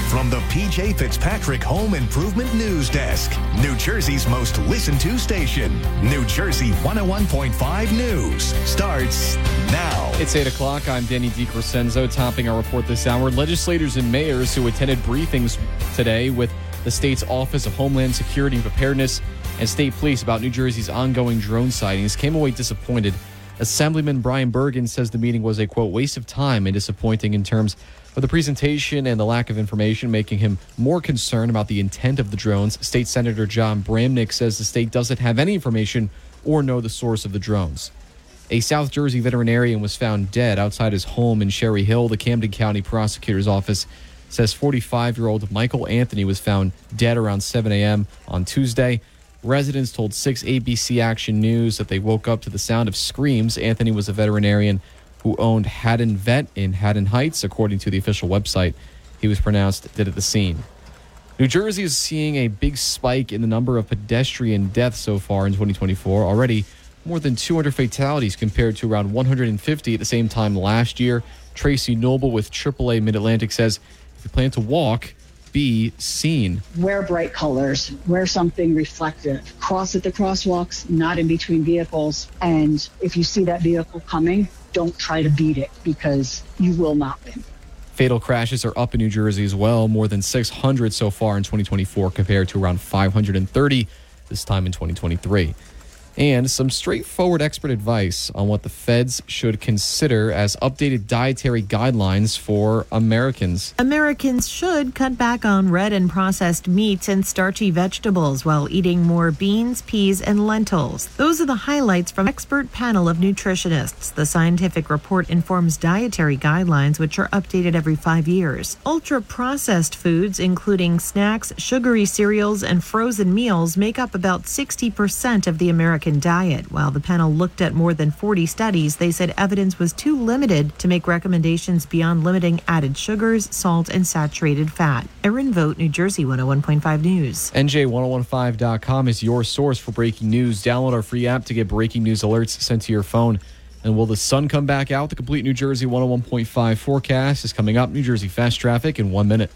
from the PJ Fitzpatrick Home Improvement News Desk, New Jersey's most listened to station. New Jersey 101.5 News starts now. It's 8 o'clock. I'm Danny DiCrescenzo. Topping our report this hour, legislators and mayors who attended briefings today with the state's Office of Homeland Security and Preparedness and state police about New Jersey's ongoing drone sightings came away disappointed. Assemblyman Brian Bergen says the meeting was a, quote, waste of time and disappointing in terms of the presentation and the lack of information, making him more concerned about the intent of the drones. State Senator John Bramnick says the state doesn't have any information or know the source of the drones. A South Jersey veterinarian was found dead outside his home in Cherry Hill. The Camden County Prosecutor's Office says 45-year-old Michael Anthony was found dead around 7 a.m. on Tuesday. Residents told 6 ABC Action News that they woke up to the sound of screams. Anthony was a veterinarian who owned Haddon Vet in Haddon Heights, according to the official website. He was pronounced dead at the scene. New Jersey is seeing a big spike in the number of pedestrian deaths so far in 2024. Already more than 200 fatalities compared to around 150 at the same time last year. Tracy Noble with AAA Mid-Atlantic says, if you plan to walk, be seen. Wear bright colors, wear something reflective, cross at the crosswalks, not in between vehicles. And if you see that vehicle coming, don't try to beat it because you will not win. Fatal crashes are up in New Jersey as well, more than 600 so far in 2024 compared to around 530 this time in 2023. And some straightforward expert advice on what the feds should consider as updated dietary guidelines for Americans. Americans should cut back on red and processed meats and starchy vegetables while eating more beans, peas, and lentils. Those are the highlights from an expert panel of nutritionists. The scientific report informs dietary guidelines, which are updated every 5 years. Ultra-processed foods, including snacks, sugary cereals, and frozen meals, make up about 60% of the American diet. While the panel looked at more than 40 studies, they said evidence was too limited to make recommendations beyond limiting added sugars, salt, and saturated fat. Erin Vogt, New Jersey 101.5 News. NJ1015.com is your source for breaking news. Download our free app to get breaking news alerts sent to your phone. And will the sun come back out? The complete New Jersey 101.5 forecast is coming up. New Jersey fast traffic in 1 minute.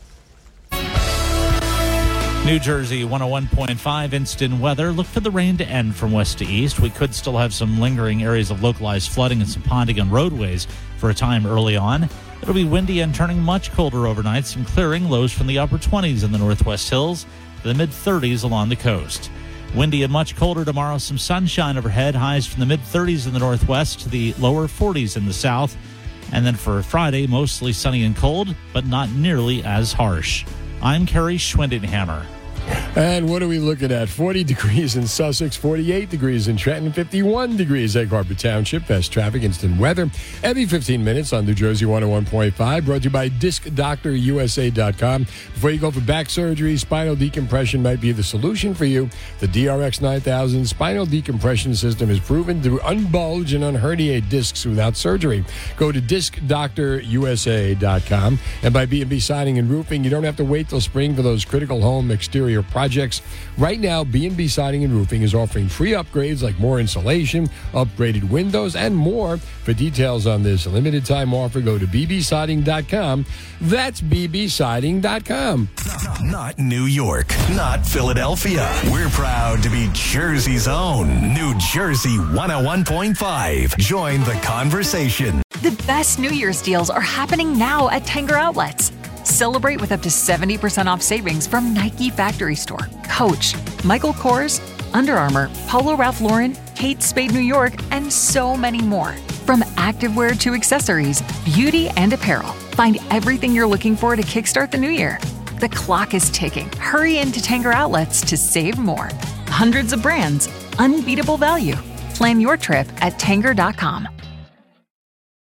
New Jersey 101.5 instant weather. Look for the rain to end from west to east. We could still have some lingering areas of localized flooding and some ponding on roadways for a time early on. It'll be windy and turning much colder overnight. Some clearing, lows from the upper 20s in the northwest hills to the mid-30s along the coast. Windy and much colder tomorrow. Some sunshine overhead. Highs from the mid-30s in the northwest to the lower 40s in the south. And then for Friday, mostly sunny and cold, but not nearly as harsh. I'm Kerry Schwindenhammer. And what are we looking at? 40 degrees in Sussex, 48 degrees in Trenton, 51 degrees Egg Harbor Township. Fast traffic, instant weather. Every 15 minutes on New Jersey 101.5. Brought to you by DiscDoctorUSA.com. Before you go for back surgery, spinal decompression might be the solution for you. The DRX 9000 spinal decompression system is proven to unbulge and unherniate discs without surgery. Go to DiscDoctorUSA.com. And by B&B Siding and Roofing, you don't have to wait till spring for those critical home exterior projects. Right now, B&B Siding and Roofing is offering free upgrades like more insulation, upgraded windows, and more. For details on this limited time offer, go to bbsiding.com. That's bbsiding.com. Not New York, not Philadelphia. We're proud to be Jersey's own New Jersey 101.5. Join the conversation. The best New Year's deals are happening now at Tanger Outlets. Celebrate with up to 70% off savings from Nike Factory Store, Coach, Michael Kors, Under Armour, Polo Ralph Lauren, Kate Spade New York, and so many more. From activewear to accessories, beauty, and apparel. Find everything you're looking for to kickstart the new year. The clock is ticking. Hurry into Tanger Outlets to save more. Hundreds of brands, unbeatable value. Plan your trip at Tanger.com.